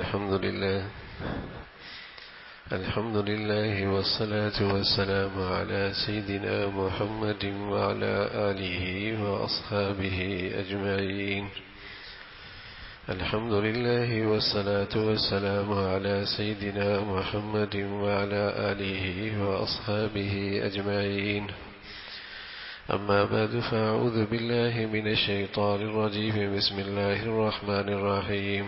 الحمد لله والصلاة والسلام على سيدنا محمد وعلى آله وأصحابه أجمعين. الحمد لله والصلاة والسلام على سيدنا محمد وعلى آله وأصحابه أجمعين. أما بعد فأعوذ بالله من الشيطان الرجيم. بسم الله الرحمن الرحيم.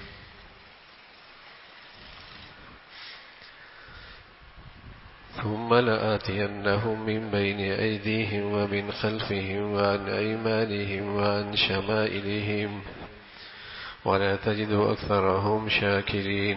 ثم لآتينهم من بين أيديهم ومن خلفهم وعن أيمانهم وعن شمائلهم ولا تجد أكثرهم شاكرين.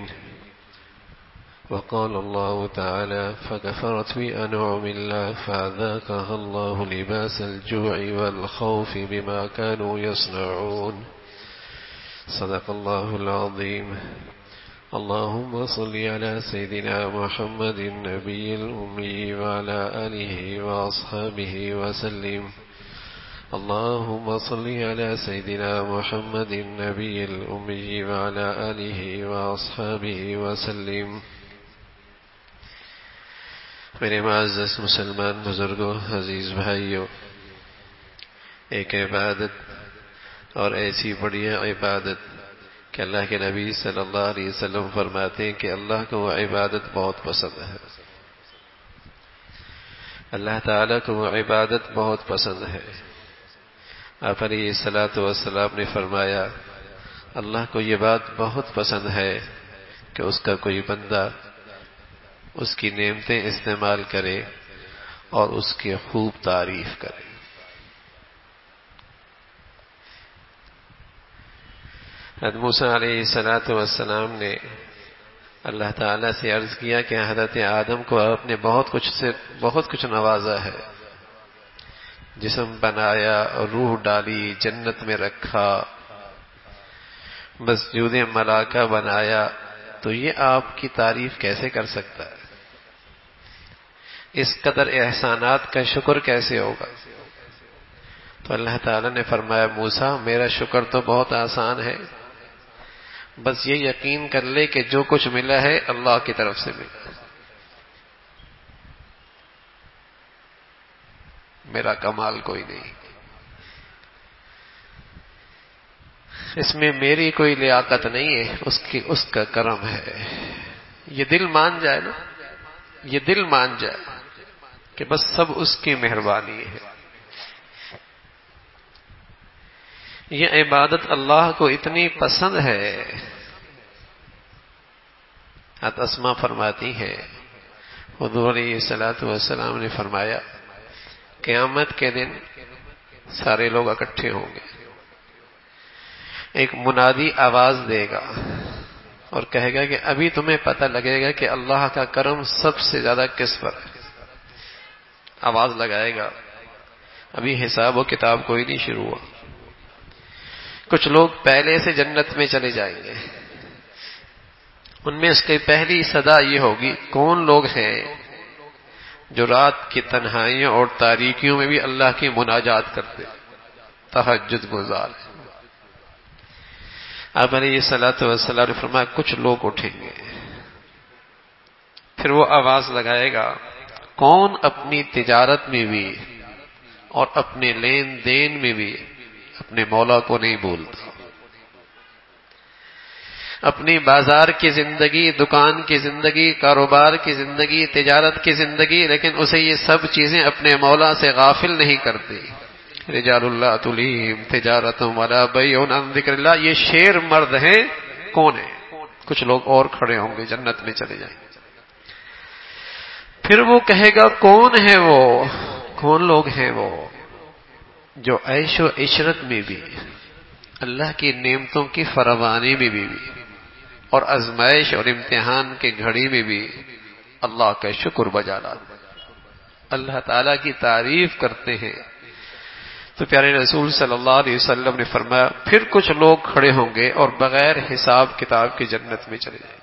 وقال الله تعالى فكفرت بأنعم الله فأذاقها الله لباس الجوع والخوف بما كانوا يصنعون. صدق الله العظيم. اللهم صل على سيدنا محمد النبي الأمي وعلى آله وأصحابه وسلم. اللهم صل على سيدنا محمد النبي الأمي وعلى آله وأصحابه وسلم. میرے معزز مسلمان بزرگوں، عزیز بھائیوں، ایک عبادت اور ایسی بڑی عبادت کہ اللہ کے نبی صلی اللہ علیہ وسلم فرماتے ہیں کہ اللہ کو وہ عبادت بہت پسند ہے. اللہ تعالیٰ کو وہ عبادت بہت پسند ہے. آپ علیہ الصلاۃ والسلام نے فرمایا اللہ کو یہ بات بہت پسند ہے کہ اس کا کوئی بندہ اس کی نعمتیں استعمال کرے اور اس کی خوب تعریف کرے. حضرت موسیٰ علیہ الصلاۃ والسلام نے اللہ تعالیٰ سے عرض کیا کہ حضرت آدم کو آپ نے بہت کچھ نوازا ہے. جسم بنایا، روح ڈالی، جنت میں رکھا، مسجود ملائکہ بنایا، تو یہ آپ کی تعریف کیسے کر سکتا ہے؟ اس قدر احسانات کا شکر کیسے ہوگا؟ تو اللہ تعالیٰ نے فرمایا موسیٰ میرا شکر تو بہت آسان ہے، بس یہ یقین کر لے کہ جو کچھ ملا ہے اللہ کی طرف سے ملا. میرا کمال کوئی نہیں، اس میں میری کوئی لیاقت نہیں ہے، اس کا کرم ہے. یہ دل مان جائے نا، یہ دل مان جائے کہ بس سب اس کی مہربانی ہے. یہ عبادت اللہ کو اتنی پسند ہے. حضرت اسماء فرماتی ہے حضور علیہ الصلوۃ والسلام نے فرمایا قیامت کے دن سارے لوگ اکٹھے ہوں گے. ایک منادی آواز دے گا اور کہے گا کہ ابھی تمہیں پتہ لگے گا کہ اللہ کا کرم سب سے زیادہ کس پر ہے. آواز لگائے گا، ابھی حساب و کتاب کوئی نہیں شروع ہوا. کچھ لوگ پہلے سے جنت میں چلے جائیں گے. ان میں اس کی پہلی صدا یہ ہوگی کون لوگ ہیں جو رات کی تنہائیوں اور تاریکیوں میں بھی اللہ کی مناجات کرتے، تہجد گزار. آپ علیہ الصلوۃ والسلام نے فرمایا کچھ لوگ اٹھیں گے، پھر وہ آواز لگائے گا کون اپنی تجارت میں بھی اور اپنے لین دین میں بھی اپنے مولا کو نہیں بھولتا. اپنی بازار کی زندگی، دکان کی زندگی، کاروبار کی زندگی، تجارت کی زندگی، لیکن اسے یہ سب چیزیں اپنے مولا سے غافل نہیں کرتی. رجال اللہ تلہیہم تجارت ولا بیع عن ذکر اللہ. یہ شیر مرد ہیں. کون ہیں؟ کچھ لوگ اور کھڑے ہوں گے، جنت میں چلے جائیں گے. پھر وہ کہے گا کون ہے وہ، کون لوگ ہیں وہ جو عیش و عشرت میں بھی، اللہ کی نعمتوں کی فراوانی میں بھی اور آزمائش اور امتحان کی گھڑی میں بھی اللہ کا شکر بجا لاتے، اللہ تعالیٰ کی تعریف کرتے ہیں. تو پیارے رسول صلی اللہ علیہ وسلم نے فرمایا پھر کچھ لوگ کھڑے ہوں گے اور بغیر حساب کتاب کی جنت میں چلے جائیں گے.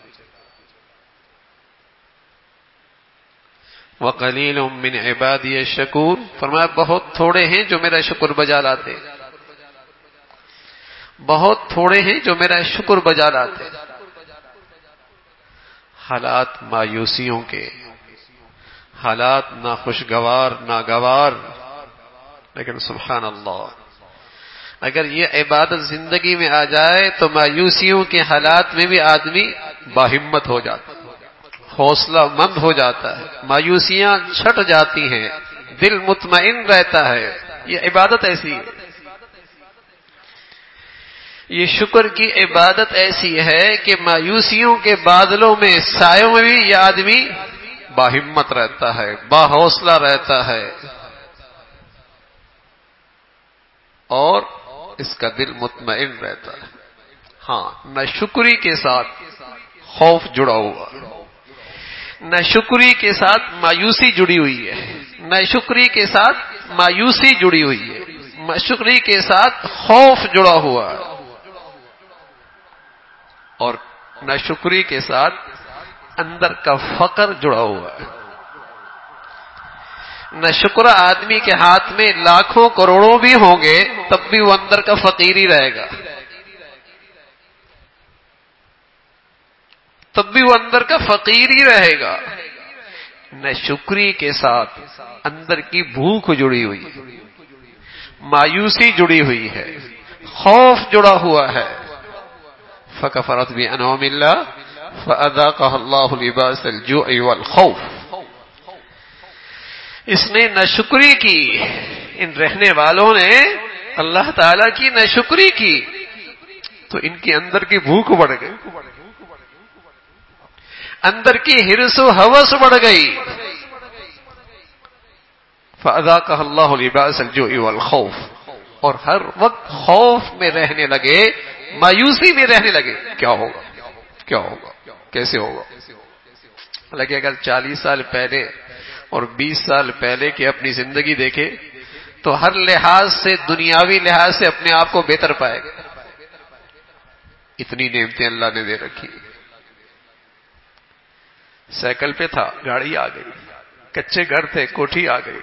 وَقَلِيلٌ مِّنْ عِبَادِيَ الشَّكُورُ. فرمایا بہت تھوڑے ہیں جو میرا شکر بجا لاتے، بہت تھوڑے ہیں جو میرا شکر بجا لاتے. حالات مایوسیوں کے، حالات نہ خوشگوار نہ گوار، لیکن سبحان اللہ اگر یہ عبادت زندگی میں آ جائے تو مایوسیوں کے حالات میں بھی آدمی باہمت ہو جاتا ہے، حوصلہ مند ہو جاتا ہے، مایوسیاں چھٹ جاتی ہیں، دل مطمئن رہتا ہے۔ یہ عبادت ایسی ہے، یہ شکر کی عبادت ایسی ہے کہ مایوسیوں کے بادلوں میں، سایوں میں بھی یہ آدمی باہمت رہتا ہے، باحوصلہ رہتا ہے، اور اس کا دل مطمئن رہتا ہے۔ ہاں، نہ شکری کے ساتھ خوف جڑا ہوا، نہ شکری کے ساتھ مایوسی جڑی ہوئی ہے، نہ شکری کے ساتھ مایوسی جڑی ہوئی ہے، نہ شکری کے ساتھ خوف جڑا ہوا ہے، اور نہ شکری کے ساتھ اندر کا فقر جڑا ہوا ہے۔ نہ شکر آدمی کے ہاتھ میں لاکھوں کروڑوں بھی ہوں گے تب بھی وہ اندر کا فقیر ہی رہے گا، تب بھی وہ اندر کا فقیر ہی رہے گا۔ نہ شکری کے ساتھ اندر کی بھوک جڑی ہوئی، مایوسی جڑی ہوئی ہے، خوف جڑا ہوا ہے۔ فَكَفَرَتْ بِأَنْعُمِ اللَّهِ فَأَذَاقَهَا اللَّهُ لِبَاسَ الْجُوعِ وَالْخَوْفِ۔ اس نے ناشکری کی، ان رہنے والوں نے اللہ تعالی کی ناشکری کی تو ان کے اندر کی بھوک بڑھ گئی، اندر کی ہرس و ہوس بڑھ گئی۔ فَأَذَاقَهَا اللَّهُ لِبَاسَ الْجُوعِ وَالْخَوْفِ، اور ہر وقت خوف میں رہنے لگے، مایوسی میں رہنے لگے، کیا ہوگا کیا ہوگا کیسے ہوگا۔ حالانکہ اگر 40 سال پہلے اور 20 سال پہلے کی اپنی زندگی دیکھے تو ہر لحاظ سے، دنیاوی لحاظ سے اپنے آپ کو بہتر پائے گا، اتنی نعمتیں اللہ نے دے رکھی۔ سائیکل پہ تھا، گاڑی آ گئی، کچے گھر تھے، کوٹھی آ گئی،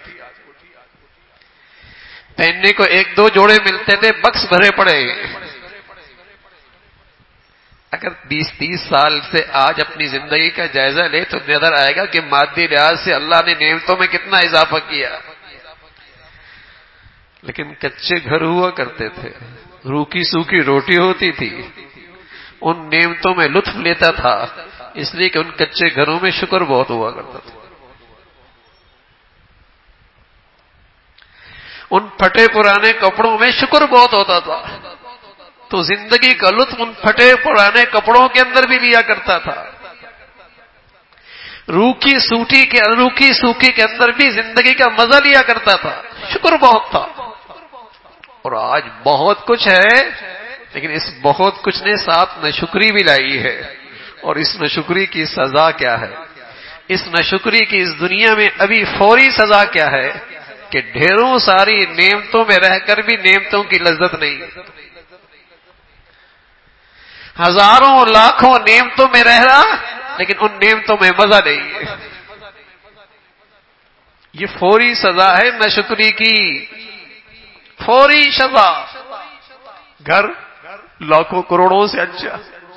پہننے کو 1-2 جوڑے ملتے تھے، بکس بھرے پڑے۔ اگر 20-30 سال سے آج اپنی زندگی کا جائزہ لے تو نظر آئے گا کہ مادی لحاظ سے اللہ نے نعمتوں میں کتنا اضافہ کیا، لیکن کچے گھر ہوا کرتے تھے، روکھی سوکھی روٹی ہوتی تھی، ان نعمتوں میں لطف لیتا تھا، اس لیے کہ ان کچے گھروں میں شکر بہت ہوا کرتا تھا۔ ان پھٹے پرانے کپڑوں میں شکر بہت ہوتا تھا، تو زندگی کا لطف ان پھٹے پرانے کپڑوں کے اندر بھی لیا کرتا تھا، روکھی سوکھی کے اندر بھی زندگی کا مزہ لیا کرتا تھا، شکر بہت تھا۔ اور آج بہت کچھ ہے، لیکن اس بہت کچھ نے ساتھ ناشکری بھی لائی ہے، اور اس ناشکری کی سزا کیا ہے، اس ناشکری کی اس دنیا میں ابھی فوری سزا کیا ہے کہ ڈھیروں ساری نعمتوں میں رہ کر بھی نعمتوں کی لذت نہیں، ہزاروں لاکھوں نعمتوں میں رہ رہا لیکن ان نعمتوں میں مزہ نہیں ہے۔ یہ فوری سزا ہے ناشکری کی، فوری سزا۔ گھر لاکھوں کروڑوں سے اچھا،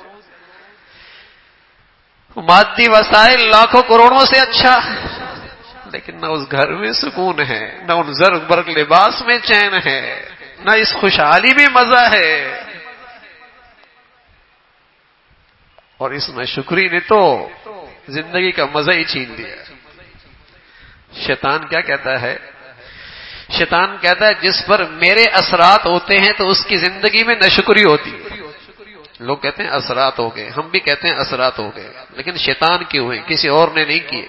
مادی وسائل لاکھوں کروڑوں سے اچھا، لیکن نہ اس گھر میں سکون ہے، نہ ان زرق برق لباس میں چین ہے، نہ اس خوشحالی میں مزہ ہے۔ اور اس ناشکری نے تو زندگی کا مزہ ہی چھین لیا۔ شیطان کیا کہتا ہے؟ شیطان کہتا ہے جس پر میرے اثرات ہوتے ہیں تو اس کی زندگی میں ناشکری ہوتی ہے۔ لوگ کہتے ہیں اثرات ہو گئے، ہم بھی کہتے ہیں اثرات ہو گئے، لیکن شیطان کی ہوئے، کسی اور نے نہیں کیے۔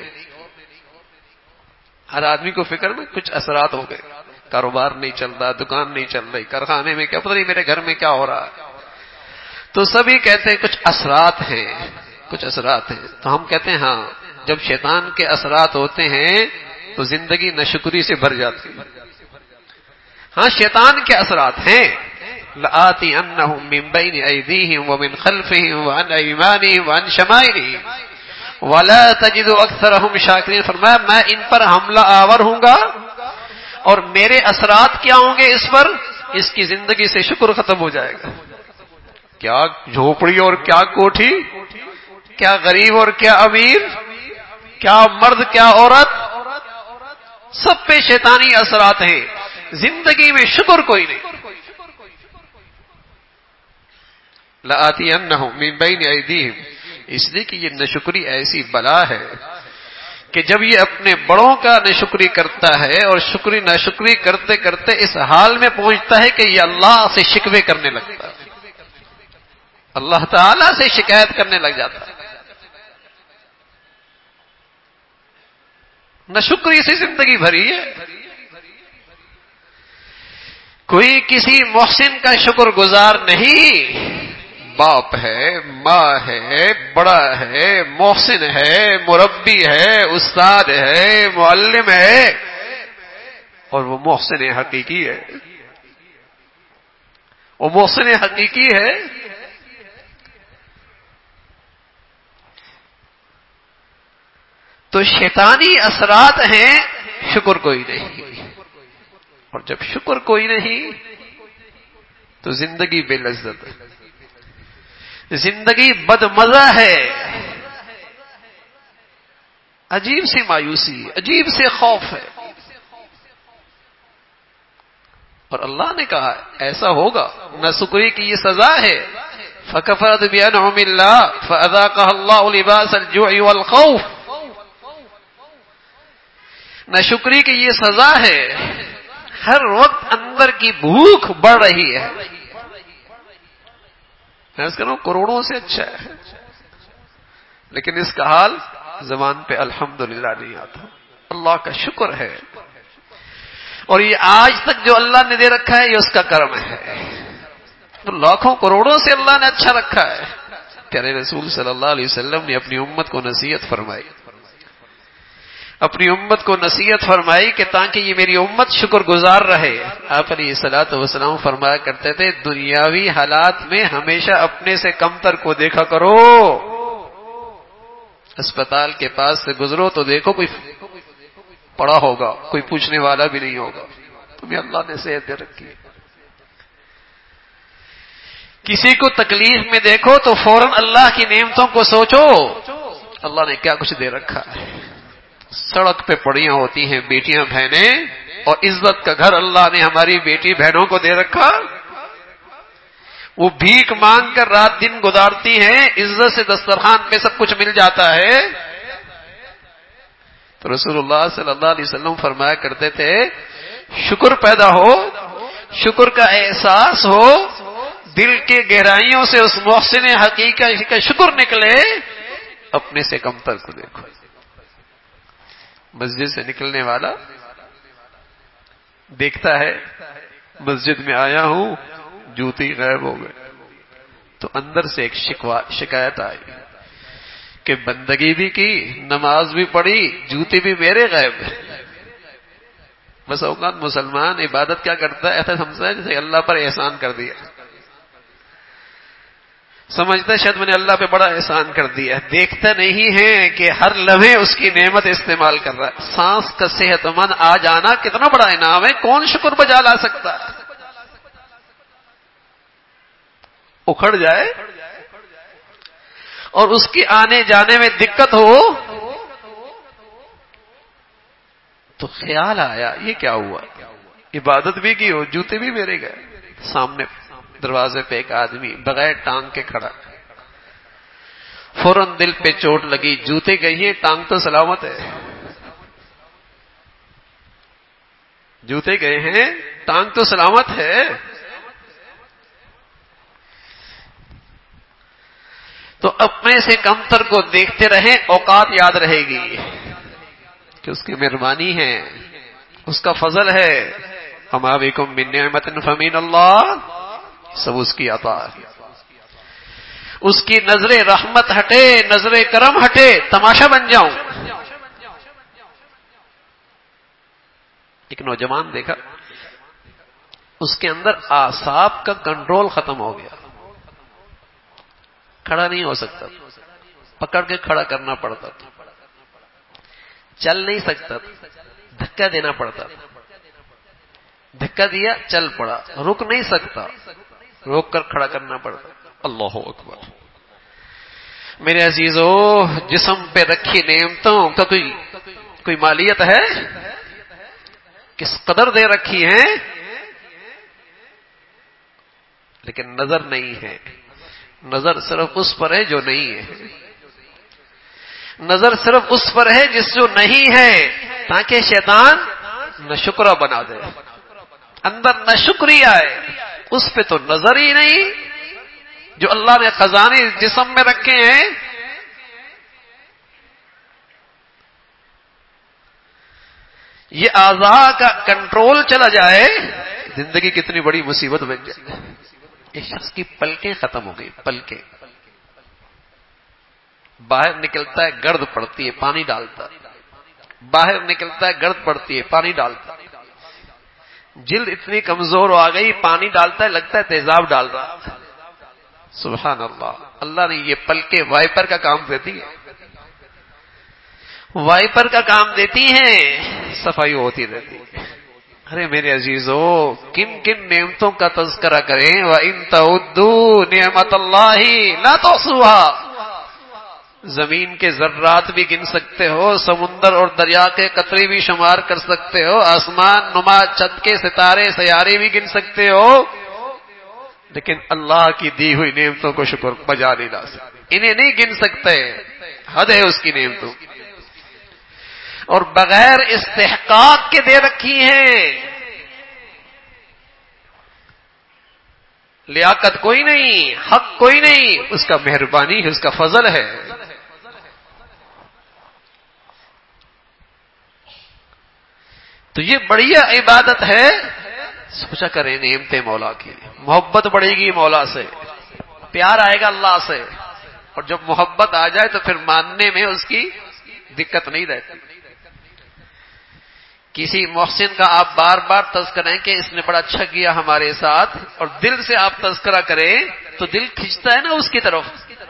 ہر آدمی کو فکر میں کچھ اثرات ہو گئے، کاروبار نہیں چل رہا، دکان نہیں چل رہی، کارخانے میں کیا پتہ نہیں میرے گھر میں کیا ہو رہا ہے، تو سبھی کہتے ہیں کچھ اثرات ہیں، کچھ اثرات ہیں۔ تو ہم کہتے ہیں ہاں، جب شیطان کے اثرات ہوتے ہیں تو زندگی ناشکری سے بھر جاتی ہے۔ ہاں شیطان کے اثرات ہیں، لآتینہم من بین ایدیہم ومن خلفہم وعن ایمانہم وعن شمائلہم ولا تجد اکثرہم شاکرین۔ فرمایا میں ان پر حملہ آور ہوں گا، اور میرے اثرات کیا ہوں گے اس پر؟ اس کی زندگی سے شکر ختم ہو جائے گا۔ کیا جھوپڑی اور کیا کوٹھی، کیا غریب اور کیا امیر، کیا مرد کیا عورت، سب پہ شیطانی اثرات ہیں. زندگی میں شکر کوئی نہیں. لَآتِيَنَّهُم مِّن بَيْنِ أَيْدِيهِمْ، اس لیے کہ یہ ناشکری ایسی بلا ہے کہ جب یہ اپنے بڑوں کا ناشکری کرتا ہے اور ناشکری کرتے کرتے اس حال میں پہنچتا ہے کہ یہ اللہ سے شکوے کرنے لگتا ہے، اللہ تعالی سے شکایت کرنے لگ جاتا ہے. ناشکری سے زندگی بھری ہے. کوئی کسی محسن کا شکر گزار نہیں. باپ ہے، ماں ہے، بڑا ہے، محسن ہے، مربی ہے، استاد ہے، معلم ہے، اور وہ محسن حقیقی ہے. وہ محسن حقیقی ہے. تو شیطانی اثرات ہیں، شکر کوئی نہیں. اور جب شکر کوئی نہیں تو زندگی بے لذت ہے، زندگی بدمزہ ہے. عجیب سی مایوسی، عجیب سے خوف ہے. اور اللہ نے کہا ایسا ہوگا. ناشکری کی یہ سزا ہے. فَكَفَرَتْ بِأَنْعُمِ اللَّهِ فَأَذَاقَهَا اللَّهُ لِبَاسَ الْجُوعِ وَالْخَوْفِ. ناشکری کی یہ سزا ہے. ہر وقت اندر کی بھوک بڑھ رہی ہے. میں اس کہوں کروڑوں سے اچھا ہے، لیکن اس کا حال زبان پہ الحمدللہ نہیں آتا. اللہ کا شکر ہے. اور یہ آج تک جو اللہ نے دے رکھا ہے یہ اس کا کرم ہے. تو لاکھوں کروڑوں سے اللہ نے اچھا رکھا ہے. پیارے رسول صلی اللہ علیہ وسلم نے اپنی امت کو نصیحت فرمائی، اپنی امت کو نصیحت فرمائی کہ تاکہ یہ میری امت شکر گزار رہے. آپ علیہ الصلوۃ والسلام فرمایا کرتے تھے دنیاوی حالات میں ہمیشہ اپنے سے کمتر کو دیکھا کرو. اسپتال کے پاس سے گزرو تو دیکھو کوئی پڑا ہوگا، کوئی پوچھنے والا بھی نہیں ہوگا. تمہیں اللہ نے صحت دے رکھی ہے. کسی کو تکلیف میں دیکھو تو فوراً اللہ کی نعمتوں کو سوچو، اللہ نے کیا کچھ دے رکھا ہے. سڑک پہ پڑیاں ہوتی ہیں بیٹیاں بہنیں، اور عزت کا گھر اللہ نے ہماری بیٹی بہنوں کو دے رکھا. وہ بھیک مانگ کر رات دن گزارتی ہیں، عزت سے دسترخوان پہ سب کچھ مل جاتا ہے. تو رسول اللہ صلی اللہ علیہ وسلم فرمایا کرتے تھے شکر پیدا ہو، شکر کا احساس ہو، دل کے گہرائیوں سے اس محسن حقیقی کا شکر نکلے. اپنے سے کمتر کو دیکھو. مسجد سے نکلنے والا دیکھتا ہے مسجد میں آیا ہوں جوتی غائب ہو گئے، تو اندر سے ایک شکایت آئی کہ بندگی بھی کی، نماز بھی پڑھی، جوتے بھی میرے غائب ہیں. بس اوقات مسلمان عبادت کیا کرتا ہے، ایسا سمجھتا ہے جیسے اللہ پر احسان کر دیا، سمجھتا ہے شاید میں نے اللہ پہ بڑا احسان کر دیا. دیکھتا نہیں ہے کہ ہر لمحے اس کی نعمت استعمال کر رہا ہے. سانس کا صحت مند آ جانا کتنا بڑا انعام ہے. کون شکر بجا لا سکتا ہے؟ اکھڑ جائے اور اس کی آنے جانے میں دقت ہو تو خیال آیا یہ کیا ہوا، عبادت بھی کی ہو، جوتے بھی میرے گئے. سامنے دروازے پہ ایک آدمی بغیر ٹانگ کے کھڑا، فوراً دل پہ چوٹ لگی. جوتے گئی ہیں، ٹانگ تو سلامت ہے. جوتے گئے ہیں، ٹانگ تو سلامت ہے. تو اپنے سے کمتر کو دیکھتے رہیں، اوقات یاد رہے گی کہ اس کی مہربانی ہے، اس کا فضل ہے. وما بکم من نعمت فمن اللہ، سب اس کی عطا ہے. اس کی نظر رحمت ہٹے، نظر کرم ہٹے، تماشا بن جاؤں. ایک نوجوان دیکھا، اس کے اندر اعصاب کا کنٹرول ختم ہو گیا. کھڑا نہیں ہو سکتا، پکڑ کے کھڑا کرنا پڑتا تھا. چل نہیں سکتا، دھکا دینا پڑتا. دھکا دیا، چل پڑا. رک نہیں سکتا، روک کر کھڑا کرنا پڑتا. اللہ اکبر. میرے عزیزو، جسم پہ رکھی نعمتوں کا کوئی مالیت ہے؟ کس قدر دے رکھی ہیں، لیکن نظر نہیں ہے۔ نظر صرف اس پر ہے جو نہیں ہے، نظر صرف اس پر ہے جس جو نہیں ہے، تاکہ شیطان ناشکرا بنا دے، اندر ناشکری آئے۔ اس پہ تو نظر ہی نہیں، جو اللہ نے خزانے جسم میں رکھے ہیں۔ یہ اعضاء کا کنٹرول چلا جائے، زندگی کتنی بڑی مصیبت بن جائے۔ ایک شخص کی پلکیں ختم ہو گئی، پلکیں، باہر نکلتا ہے گرد پڑتی ہے، پانی ڈالتا، باہر نکلتا ہے گرد پڑتی ہے، پانی ڈالتا، جلد اتنی کمزور آ گئی، پانی ڈالتا ہے لگتا ہے تیزاب ڈال رہا۔ سبحان اللہ، اللہ نے یہ پلکیں وائپر کا کام دیتی ہے، وائپر کا کام دیتی ہیں، صفائی ہوتی رہتی ہے۔ ارے میرے عزیزو، کن کن نعمتوں کا تذکرہ کریں، وَإِن تَعُدُّوا نِعْمَتَ اللَّهِ لَا تُحْصُوهَا۔ زمین کے ذرات بھی گن سکتے ہو، سمندر اور دریا کے قطرے بھی شمار کر سکتے ہو، آسمان نما چھت کے ستارے سیارے بھی گن سکتے ہو، لیکن اللہ کی دی ہوئی نعمتوں کو شکر بجا نہیں لا سکتے، انہیں نہیں گن سکتے، حد ہے اس کی نعمتوں، اور بغیر استحقاق کے دے رکھی ہیں۔ لیاقت کوئی نہیں، حق کوئی نہیں، اس کا مہربانی ہے، اس کا فضل ہے۔ تو یہ بڑی عبادت ہے۔ سوچا کریں نعمتیں مولا کی، محبت بڑھے گی مولا سے، پیار آئے گا اللہ سے، اور جب محبت آ جائے تو پھر ماننے میں اس کی دقت نہیں رہتی۔ کسی محسن کا آپ بار بار تذکرہ کہ اس نے بڑا اچھا کیا ہمارے ساتھ، اور دل سے آپ تذکرہ کریں تو دل کھنچتا ہے نا اس کی طرف،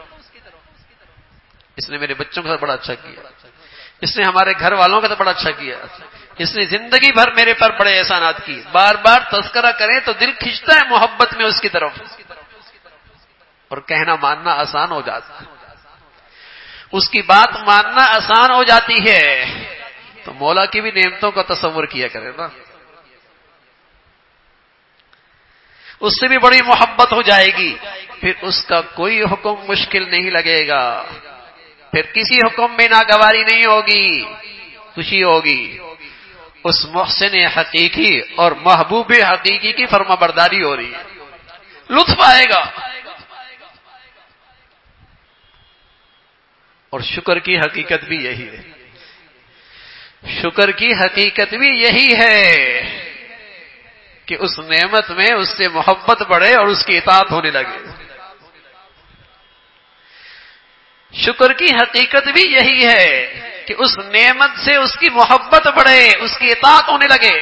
اس نے میرے بچوں کے ساتھ بڑا اچھا کیا، اس نے ہمارے گھر والوں کا تو بڑا اچھا کیا، اس نے زندگی بھر میرے پر بڑے احسانات کی، بار بار تذکرہ کریں تو دل کھنچتا ہے محبت میں اس کی طرف، اور کہنا ماننا آسان ہو جاتا ہے، اس کی بات ماننا آسان ہو جاتی ہے۔ تو مولا کی بھی نعمتوں کا تصور کیا کرے نا، اس سے بھی بڑی محبت ہو جائے گی، پھر اس کا کوئی حکم مشکل نہیں لگے گا، پھر کسی حکم میں ناگواری نہیں ہوگی، خوشی ہوگی۔ اس محسن حقیقی اور محبوب حقیقی کی فرما برداری ہو رہی ہے، لطف آئے گا۔ اور شکر کی حقیقت بھی یہی ہے، شکر کی حقیقت بھی یہی ہے کہ اس نعمت میں اس سے محبت بڑھے اور اس کی اطاعت ہونے لگے۔ شکر کی حقیقت بھی یہی ہے کہ اس نعمت سے اس کی محبت بڑھے، اس کی اطاعت ہونے لگے،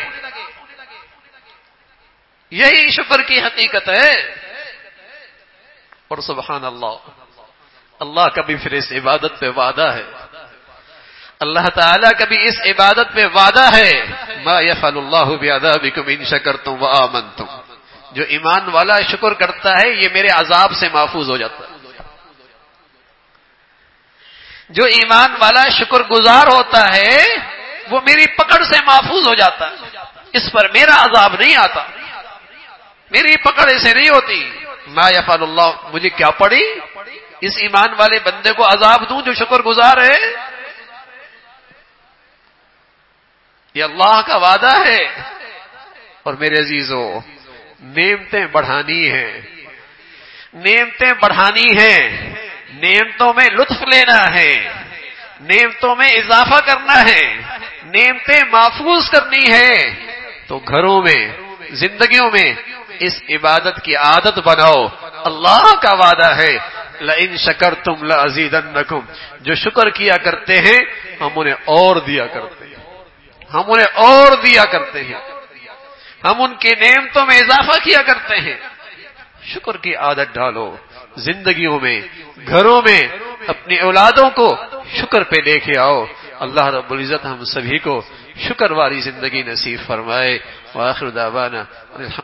یہی شکر کی حقیقت ہے۔ اور سبحان اللہ، اللہ کا بھی پھر اس عبادت پہ وعدہ ہے، اللہ تعالیٰ کا بھی اس عبادت پہ وعدہ ہے، ما یفعل اللہ بعذابکم ان شکرتم وآمنتم، جو ایمان والا شکر کرتا ہے یہ میرے عذاب سے محفوظ ہو جاتا ہے، جو ایمان والا شکر گزار ہوتا ہے وہ میری پکڑ سے محفوظ ہو جاتا ہے، اس پر میرا عذاب نہیں آتا، میری پکڑ اسے نہیں ہوتی۔ ما یفعل اللہ، مجھے کیا پڑی اس ایمان والے بندے کو عذاب دوں جو شکر گزار ہے؟ یہ اللہ کا وعدہ ہے۔ اور میرے عزیزو، نعمتیں بڑھانی ہیں، نعمتیں بڑھانی ہیں، نعمتوں میں لطف لینا ہے، نعمتوں میں اضافہ کرنا ہے، نعمتیں محفوظ کرنی ہے، تو گھروں میں، زندگیوں میں اس عبادت کی عادت بناؤ۔ اللہ کا وعدہ ہے لئن شکرتم لازیدنکم، جو شکر کیا کرتے ہیں ہم انہیں اور دیا کرتے ہیں، ہم انہیں اور دیا کرتے ہیں، ہم ان کی نعمتوں میں اضافہ کیا کرتے ہیں۔ شکر کی عادت ڈالو زندگیوں میں، گھروں میں، اپنی اولادوں کو شکر پہ لے کے آؤ۔ اللہ رب العزت ہم سبھی کو شکر والی زندگی نصیب فرمائے۔ وآخر دعوانا